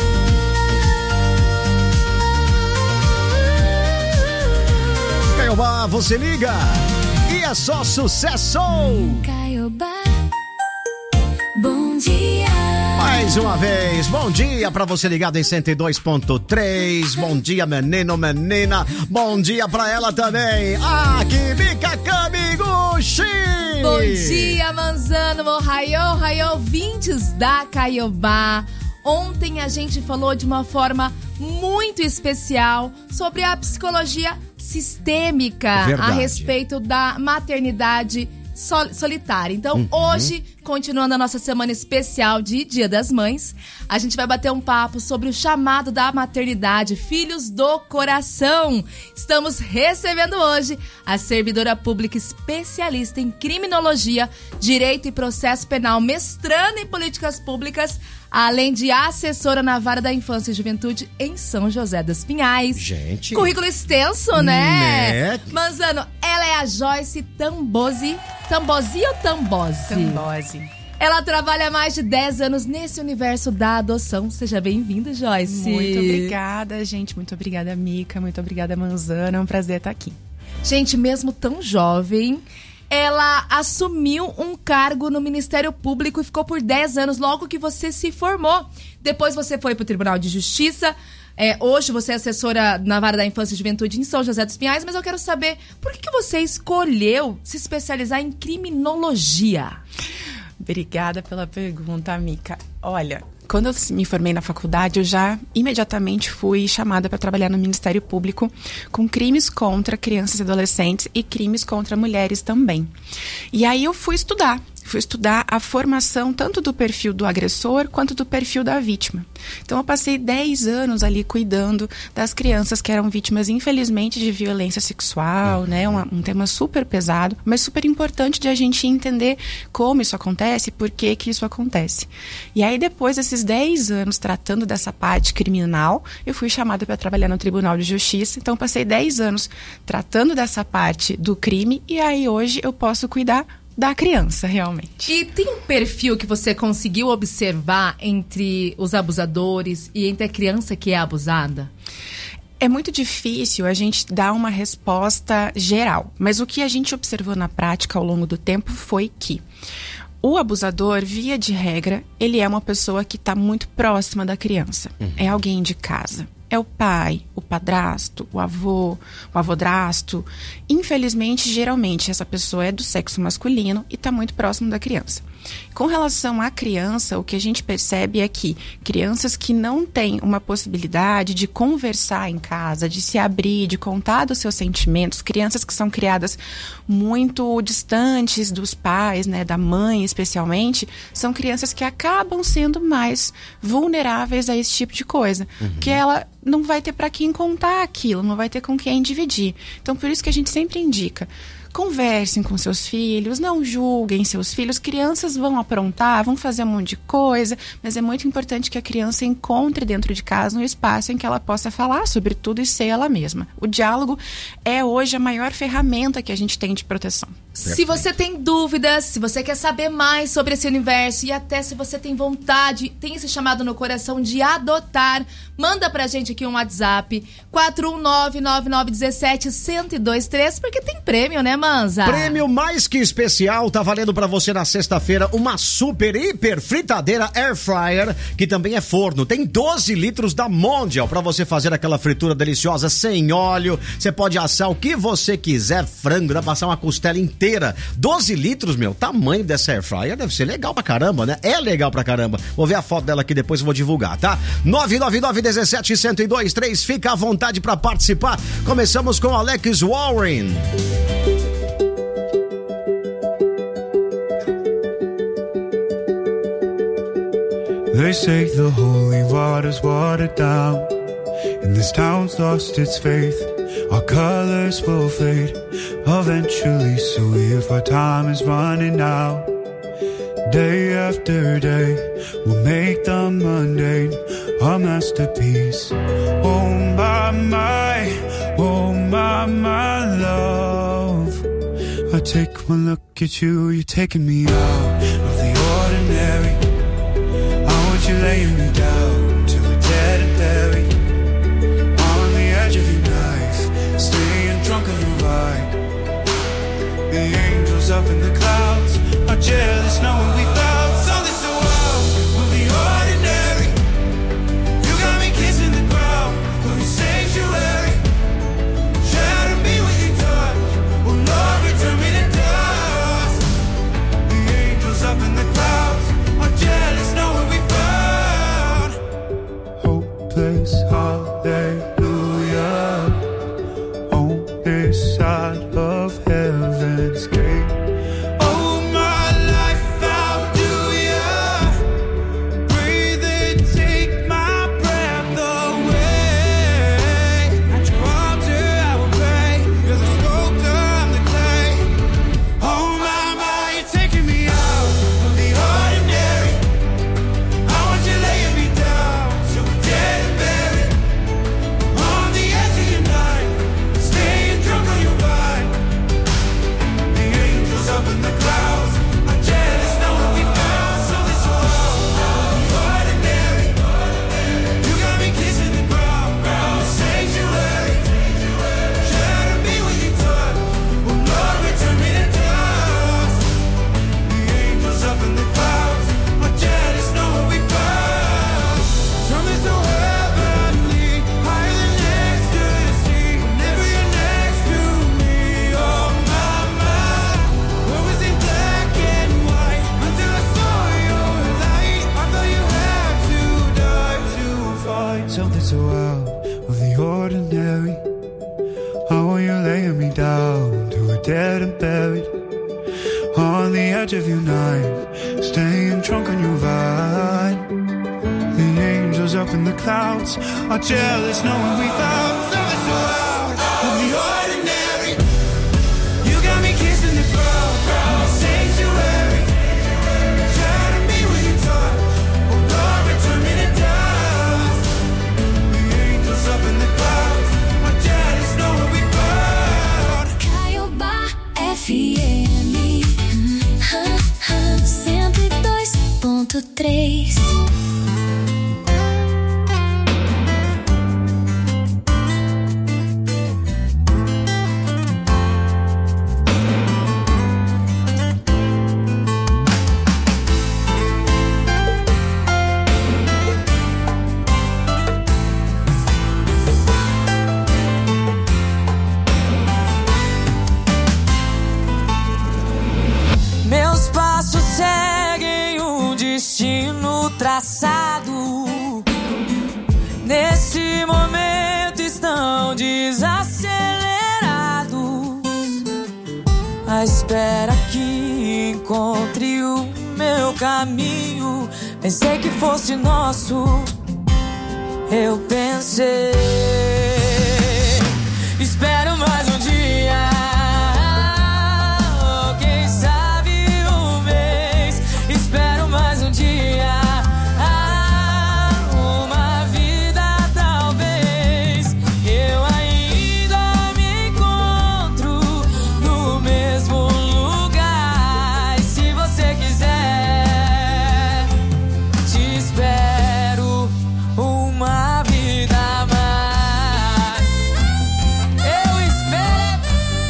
Caiobá, você liga e é só sucesso. Caiobá, bom dia. Mais uma vez, bom dia pra você ligado em 102.3. Bom dia, menino, menina. Bom dia pra ela também. Aqui, Mica Camiguchi. Bom dia, Manzano. Ohayô, ouvintes da Caiobá. Ontem a gente falou de uma forma muito especial sobre a psicologia sistêmica. Verdade. A respeito da maternidade solitária. Então, hoje, continuando a nossa semana especial de Dia das Mães, a gente vai bater um papo sobre o chamado da maternidade, Filhos do Coração. Estamos recebendo hoje a servidora pública especialista em criminologia, direito e processo penal, mestrando em políticas públicas, além de assessora na Vara da Infância e Juventude em São José dos Pinhais. Gente. Currículo extenso, né? Manzano, ela é a Joyce Tambosi. Tambosi ou Tambose? Tambose. Ela trabalha há mais de 10 anos nesse universo da adoção. Seja bem-vinda, Joyce. Muito obrigada, gente. Muito obrigada, Mica. Muito obrigada, Manzano. É um prazer estar aqui. Gente, mesmo tão jovem, ela assumiu um cargo no Ministério Público e ficou por 10 anos logo que você se formou. Depois você foi para o Tribunal de Justiça. Hoje você é assessora na Vara da Infância e Juventude em São José dos Pinhais, mas eu quero saber por que você escolheu se especializar em criminologia? Obrigada pela pergunta, Mica. Olha, quando eu me formei na faculdade, eu já imediatamente fui chamada para trabalhar no Ministério Público com crimes contra crianças e adolescentes e crimes contra mulheres também. E aí eu fui estudar a formação tanto do perfil do agressor quanto do perfil da vítima. Então eu passei 10 anos ali cuidando das crianças que eram vítimas, infelizmente, de violência sexual, né? Um tema super pesado, mas super importante de a gente entender como isso acontece e por que isso acontece. E aí depois desses 10 anos tratando dessa parte criminal, eu fui chamada para trabalhar no Tribunal de Justiça. Então passei 10 anos tratando dessa parte do crime e aí hoje eu posso cuidar da criança, realmente. E tem um perfil que você conseguiu observar entre os abusadores e entre a criança que é abusada? É muito difícil a gente dar uma resposta geral, mas o que a gente observou na prática ao longo do tempo foi que o abusador, via de regra, ele é uma pessoa que está muito próxima da criança. É alguém de casa. É o pai, o padrasto, o avodrasto. Infelizmente, geralmente, essa pessoa é do sexo masculino e está muito próximo da criança. Com relação à criança, o que a gente percebe é que crianças que não têm uma possibilidade de conversar em casa, de se abrir, de contar dos seus sentimentos, crianças que são criadas muito distantes dos pais, né, da mãe especialmente, são crianças que acabam sendo mais vulneráveis a esse tipo de coisa, porque ela não vai ter para quem contar aquilo, não vai ter com quem dividir. Então, por isso que a gente sempre indica: conversem com seus filhos, não julguem seus filhos. Crianças vão aprontar, vão fazer um monte de coisa, mas é muito importante que a criança encontre dentro de casa um espaço em que ela possa falar sobre tudo e ser ela mesma. O diálogo é hoje a maior ferramenta que a gente tem de proteção. Se você tem dúvidas, se você quer saber mais sobre esse universo e até se você tem vontade, tem esse chamado no coração de adotar, manda pra gente aqui um WhatsApp 419-9917-1023, porque tem prêmio, né, Manza? Prêmio mais que especial, tá valendo pra você na sexta-feira uma super, hiper fritadeira Air Fryer, que também é forno. Tem 12 litros da Mondial pra você fazer aquela fritura deliciosa sem óleo. Você pode assar o que você quiser, frango, dá pra passar uma costela inteira. 12 litros, meu, tamanho dessa Air Fryer deve ser legal pra caramba, né? É legal pra caramba. Vou ver a foto dela aqui, depois eu vou divulgar, tá? 999-17-1023, fica à vontade pra participar. Começamos com Alex Warren. They say the holy water's watered down, and this town's lost its faith. Our colors will fade eventually, so if our time is running out, day after day, we'll make the mundane a masterpiece. Oh my love, I take one look at you, you're taking me out of the ordinary. I want you laying me down to a dead and buried, on the edge of your knife, staying drunk on your ride. The angels up in the clouds are jealous knowing we found something so wild of the ordinary. You got me kissing the ground of your sanctuary, shadow me with your touch, oh Lord, return me to dust. The angels up in the clouds are jealous knowing we found hopeless hallelujah on this side of heaven's gate. Oh my life, how do ya breathe and take my breath away? At your altar I will pray, you're the sculptor, I'm the clay. Oh my, you're taking me out of the ordinary. I want you laying me down so we're dead and buried, on the edge of your knife, staying drunk on your vine. The angels up in the clouds are jealous knowing we found something so ordinary. You got me kissing the ground, sanctuary, shadow me with your touch, oh Lord, return me to dust. The angels up in the clouds are jealous knowing we found something so heavenly, higher than ecstasy. Whenever you're next to me, oh my, what was in black and white until I saw your light. I thought you had to die to find something so out of the ordinary. How are you laying me down to a dead and buried, on the edge of your knife, staying drunk on your vine. The angels up in the clouds are jealous knowing we found something so out of the ordinary. You got me kissing the ground, sanctuary, shadow me with your touch, oh Lord, return me to dust. The angels up in the clouds are jealous knowing we found Caiobá FM 102.3. Meus passos seguem traçado. Nesse momento estão desacelerados, à espera que encontre o meu caminho. Pensei que fosse nosso, eu pensei. Espero mais um dia, ou quem sabe um mês. Espero mais um dia, uma vida talvez. Eu ainda me encontro no mesmo lugar. E se você quiser, te espero uma vida a mais. Eu espero.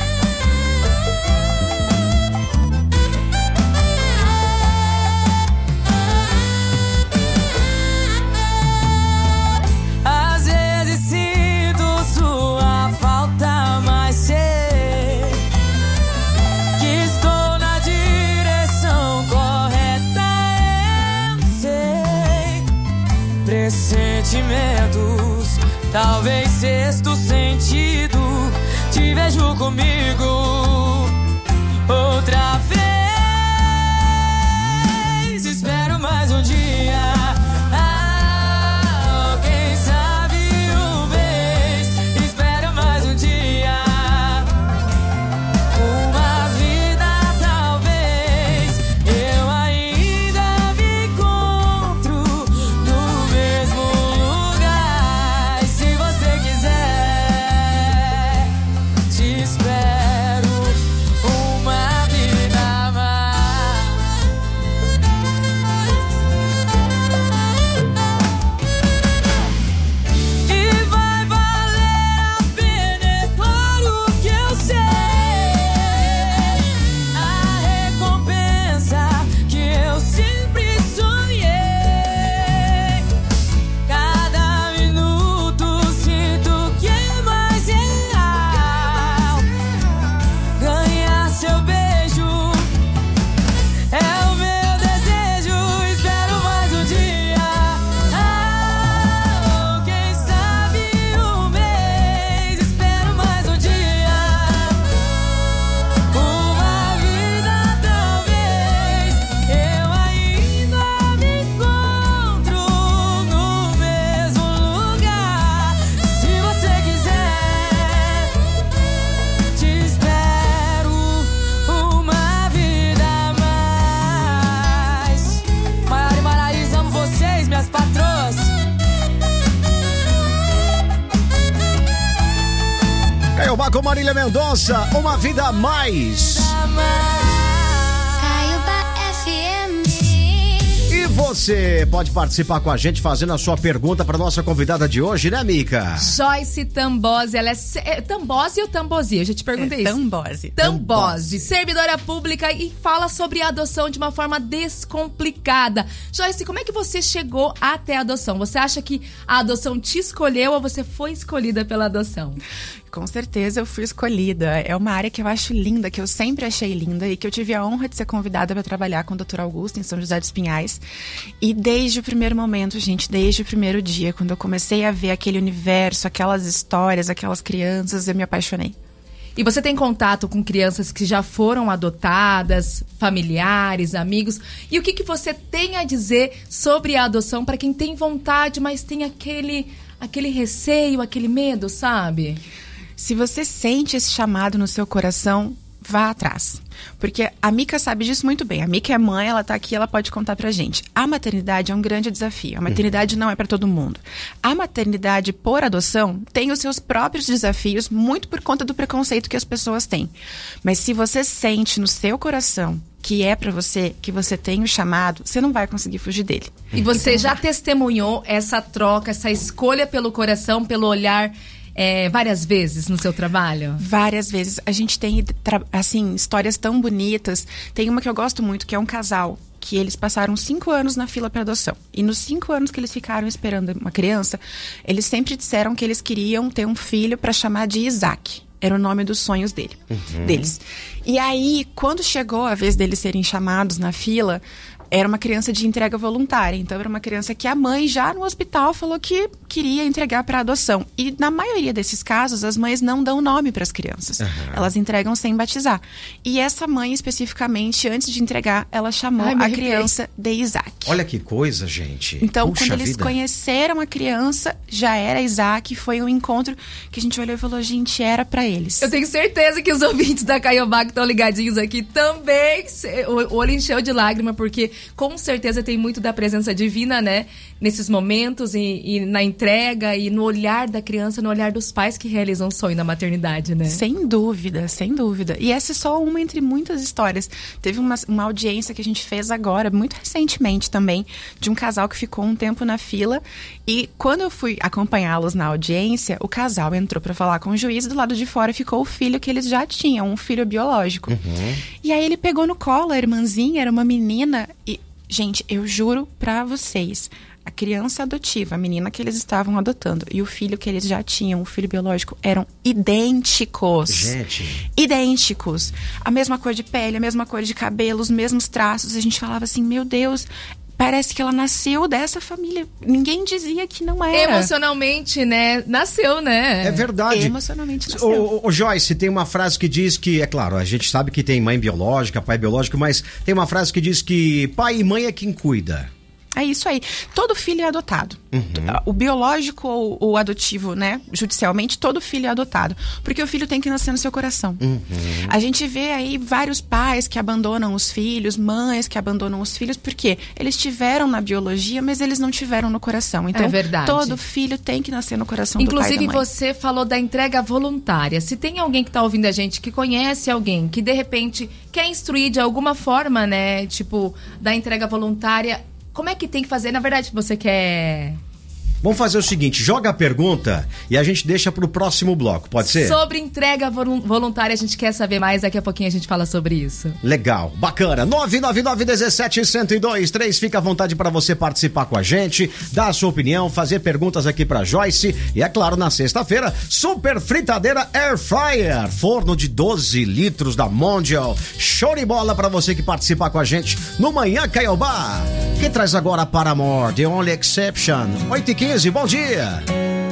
Às vezes sinto sua falta, mas sei que estou na direção correta. Eu sei. Pressentimentos, talvez sexto sentido. Te vejo comigo outra vez. Espero mais um dia, quem sabe um mês. Espero mais um dia, uma vida talvez. Eu ainda me encontro no mesmo lugar. E se você quiser, te espero uma vida a mais. E vai valer a pena, é claro que eu sei. A recompensa que eu sempre sonhei. Cada minuto sinto que é mais real. Ganhar seu beijo é o meu desejo. Espero mais um dia, ou quem sabe um mês. Espero mais um dia, uma vida talvez. Eu ainda me encontro no mesmo lugar. Se você quiser, te espero uma vida a mais. Maiara e Maraís, amo vocês, minhas patroas. Caiobá com Marília Mendonça, Uma Vida a Mais. E você pode participar com a gente fazendo a sua pergunta para nossa convidada de hoje, né, Mica? Joyce Tambose, ela é Tambose ou Tambosi? Eu já te perguntei isso. Tambose, servidora pública e fala sobre a adoção de uma forma descomplicada. Joyce, como é que você chegou até a adoção? Você acha que a adoção te escolheu ou você foi escolhida pela adoção? Com certeza eu fui escolhida. É uma área que eu acho linda, que eu sempre achei linda e que eu tive a honra de ser convidada para trabalhar com o Dr. Augusto em São José dos Pinhais. E desde o primeiro momento, gente, desde o primeiro dia, quando eu comecei a ver aquele universo, aquelas histórias, aquelas crianças, eu me apaixonei. E você tem contato com crianças que já foram adotadas, familiares, amigos? E o que você tem a dizer sobre a adoção para quem tem vontade, mas tem aquele receio, aquele medo, sabe? Se você sente esse chamado no seu coração, vá atrás. Porque a Mica sabe disso muito bem. A Mica é mãe, ela tá aqui, ela pode contar pra gente. A maternidade é um grande desafio. A maternidade não é para todo mundo. A maternidade por adoção tem os seus próprios desafios, muito por conta do preconceito que as pessoas têm. Mas se você sente no seu coração que é pra você, que você tem o chamado, você não vai conseguir fugir dele. E você já testemunhou essa troca, essa escolha pelo coração, pelo olhar... várias vezes no seu trabalho? Várias vezes. A gente tem, assim, histórias tão bonitas. Tem uma que eu gosto muito, que é um casal que eles passaram 5 anos na fila para adoção. E nos 5 anos que eles ficaram esperando uma criança, eles sempre disseram que eles queriam ter um filho para chamar de Isaac. Era o nome dos sonhos deles. E aí, quando chegou a vez deles serem chamados na fila, era uma criança de entrega voluntária. Então, era uma criança que a mãe, já no hospital, falou que queria entregar para adoção. E, na maioria desses casos, as mães não dão nome para as crianças. Elas entregam sem batizar. E essa mãe, especificamente, antes de entregar, ela chamou a criança de Isaac. Olha que coisa, gente. Então, Puxa quando eles vida. conheceram a criança, já era Isaac. Foi um encontro que a gente olhou e falou, gente, era para eles. Eu tenho certeza que os ouvintes da Caiobá que estão ligadinhos aqui também, o olho encheu de lágrima, porque com certeza tem muito da presença divina, né? Nesses momentos e na entrega e no olhar da criança, no olhar dos pais que realizam o sonho da maternidade, né? Sem dúvida, sem dúvida. E essa é só uma entre muitas histórias. Teve uma audiência que a gente fez agora, muito recentemente também, de um casal que ficou um tempo na fila. E quando eu fui acompanhá-los na audiência, o casal entrou para falar com o juiz, do lado de fora ficou o filho que eles já tinham, um filho biológico. E aí ele pegou no colo a irmãzinha, era uma menina. E, gente, eu juro pra vocês, a criança adotiva, a menina que eles estavam adotando, e o filho que eles já tinham, o filho biológico, eram idênticos. Gente. Idênticos. A mesma cor de pele, a mesma cor de cabelo, os mesmos traços. A gente falava assim, meu Deus, parece que ela nasceu dessa família. Ninguém dizia que não era. Emocionalmente, né? Nasceu, né? É verdade. Emocionalmente nasceu. Ô, Joyce, tem uma frase que diz que, é claro, a gente sabe que tem mãe biológica, pai biológico, mas tem uma frase que diz que pai e mãe é quem cuida. É isso aí. Todo filho é adotado. O biológico ou o adotivo, né? Judicialmente, todo filho é adotado. Porque o filho tem que nascer no seu coração. A gente vê aí vários pais que abandonam os filhos, mães que abandonam os filhos, porque eles tiveram na biologia, mas eles não tiveram no coração. Então, é verdade. Todo filho tem que nascer no coração do pai e da mãe. Inclusive, você falou da entrega voluntária. Se tem alguém que está ouvindo a gente, que conhece alguém, que de repente quer instruir de alguma forma, né? Tipo, da entrega voluntária, como é que tem que fazer? Na verdade, você quer... Vamos fazer o seguinte, joga a pergunta e a gente deixa pro próximo bloco, pode ser? Sobre entrega voluntária, a gente quer saber mais, daqui a pouquinho a gente fala sobre isso. Legal, bacana. 999-17-1023, fica à vontade para você participar com a gente, dar a sua opinião, fazer perguntas aqui pra Joyce. E é claro, na sexta-feira, super fritadeira Air Fryer, forno de 12 litros da Mondial. Show de bola pra você que participar com a gente no Manhã Caiobá. Quem traz agora Paramore, The Only Exception, 8h15. Bom dia!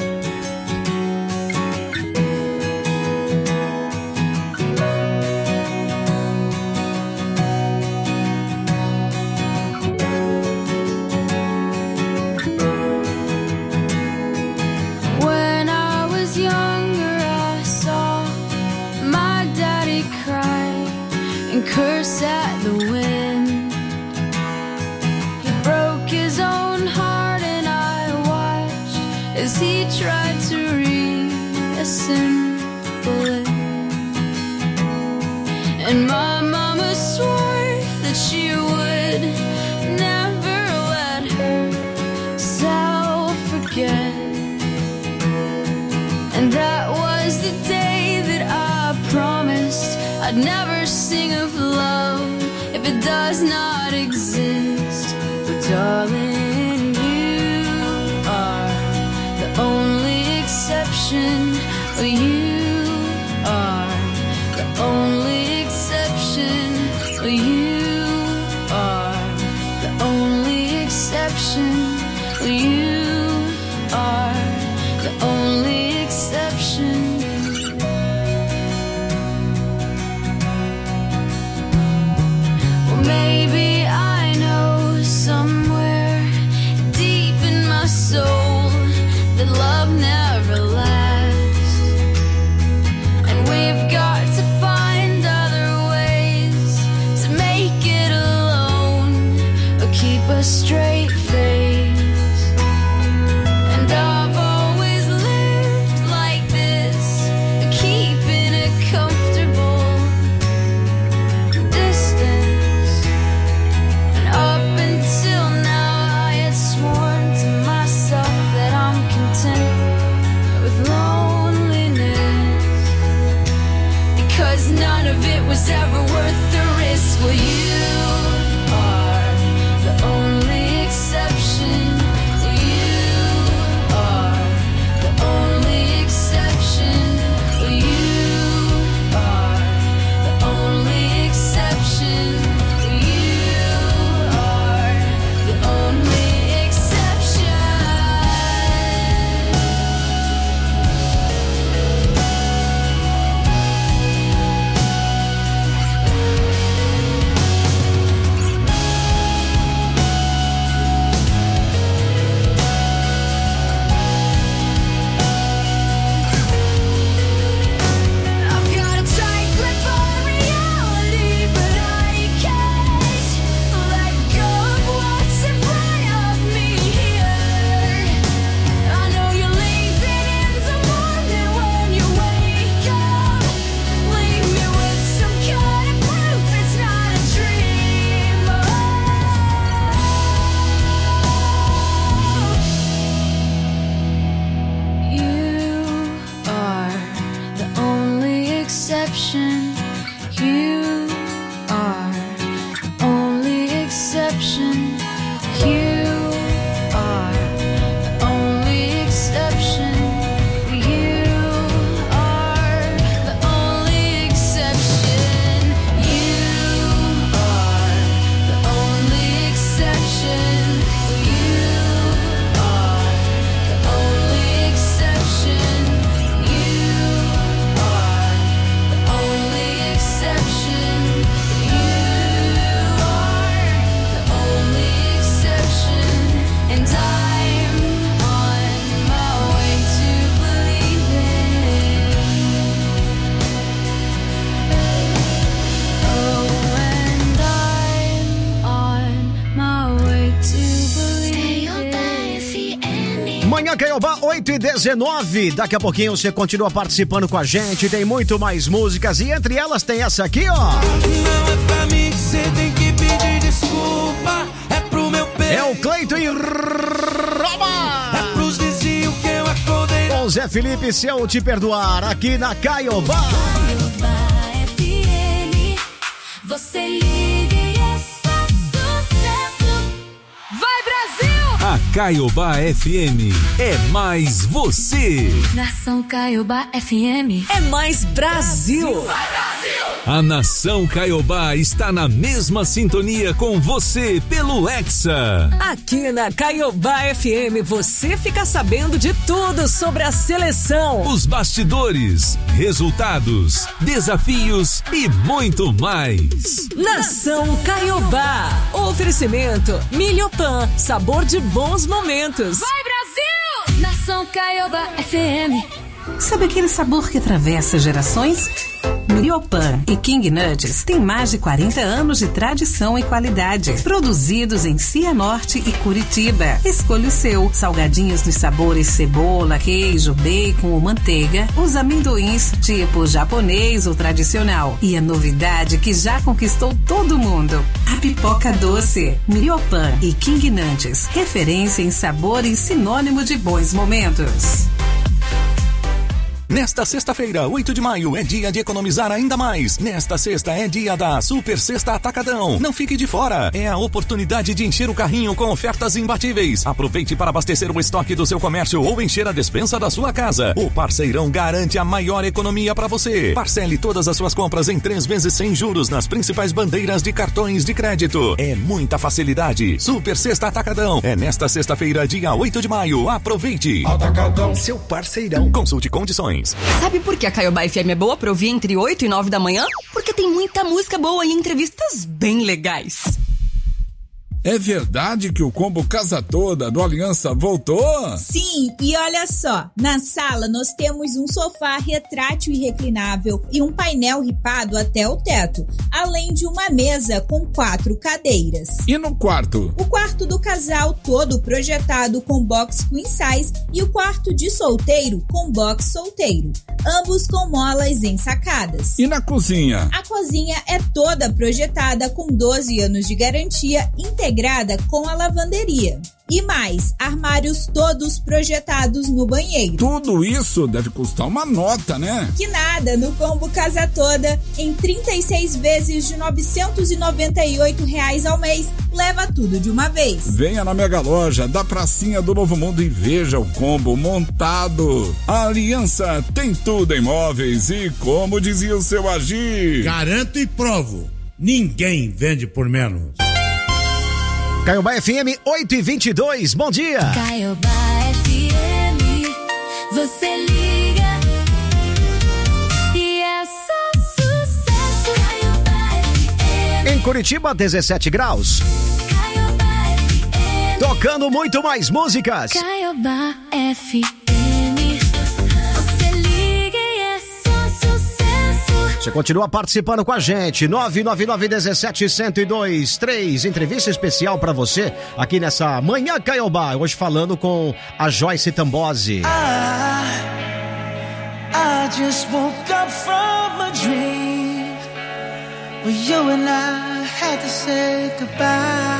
When I was younger, I saw my daddy cry and curse at the wind. He broke his own heart and I watched as he tried to reassemble it. And my mama swore that she would never let herself forget. And that was the day that I promised I'd never sing of love if it does not exist. But darling, you are the only exception. You are the only exception. You are the only exception. You are the only exception. Well, maybe I know somewhere deep in my soul that love never lasts, and we've got to find other ways to make it alone or keep a straight face. And I've always lived like this, keeping a comfortable distance. And up until now I had sworn to myself that I'm content with loneliness, because none of it was ever worth the risk. Well, you are the only exception. You are the only exception. You are the only exception. You are the only exception. You are the only exception. You are the only exception. You are the only exception. And I'm on my way to believing. Oh, and I'm on my way to believing. Manhã Caiobá, 8h19. Daqui a pouquinho você continua participando com a gente. Tem muito mais músicas e entre elas tem essa aqui, ó. Não é pra mim que você tem que pedir desculpa. É pro meu peito. É o Cleiton e Roma. É pros vizinhos que eu acordei. Com Zé Felipe, se eu te perdoar, aqui na Caiobá. Você liga e é só sucesso. Vai, Brasil! A Caiobá FM é mais você. Nação Caiobá FM. É mais Brasil. A Nação Caiobá está na mesma sintonia com você pelo Hexa. Aqui na Caiobá FM você fica sabendo de tudo sobre a seleção. Os bastidores, resultados, desafios e muito mais. Nação Caiobá. Oferecimento Milhopan, sabor de bons momentos. Vai, Brasil! Nação Caiobá FM. Sabe aquele sabor que atravessa gerações? Milhopan e King Nuts têm mais de 40 anos de tradição e qualidade. Produzidos em Cianorte e Curitiba. Escolha o seu. Salgadinhos nos sabores cebola, queijo, bacon ou manteiga. Os amendoins tipo japonês ou tradicional. E a novidade que já conquistou todo mundo. A pipoca doce. Milhopan e King Nuts. Referência em sabor e sinônimo de bons momentos. Nesta sexta-feira, 8 de maio, é dia de economizar ainda mais. Nesta sexta é dia da Super Sexta Atacadão. Não fique de fora. É a oportunidade de encher o carrinho com ofertas imbatíveis. Aproveite para abastecer o estoque do seu comércio ou encher a despensa da sua casa. O Parceirão garante a maior economia para você. Parcele todas as suas compras em 3 vezes sem juros nas principais bandeiras de cartões de crédito. É muita facilidade. Super Sexta Atacadão. É nesta sexta-feira, dia 8 de maio. Aproveite. Atacadão, seu parceirão. Consulte condições. Sabe por que a Caiobá FM é boa pra ouvir entre 8 e 9 da manhã? Porque tem muita música boa e entrevistas bem legais. É verdade que o combo Casa Toda do Aliança voltou? Sim, e olha só, na sala nós temos um sofá retrátil e reclinável e um painel ripado até o teto, além de uma mesa com 4 cadeiras. E no quarto? O quarto do casal todo projetado com box queen size e o quarto de solteiro com box solteiro, ambos com molas ensacadas. E na cozinha? A cozinha é toda projetada com 12 anos de garantia, integrada com a lavanderia. E mais, armários todos projetados no banheiro. Tudo isso deve custar uma nota, né? Que nada, no combo Casa Toda, em 36 vezes de R$ 998 ao mês, leva tudo de uma vez. Venha na Mega Loja da Pracinha do Novo Mundo e veja o combo montado. A Aliança tem tudo em móveis e, como dizia o seu Agir, garanto e provo, ninguém vende por menos. Caiobá FM 8h22, bom dia! Caiobá FM, você liga e é só sucesso. Caiobá FM. Em Curitiba, 17 graus. Caiobá FM. Tocando muito mais músicas. Caiobá FM. Você liga e é só sucesso. Você continua participando com a gente. 999-17-1023. Entrevista especial pra você aqui nessa Manhã Caiobá. Hoje falando com a Joyce Tambozzi. I just woke up from a dream where you and I had to say goodbye.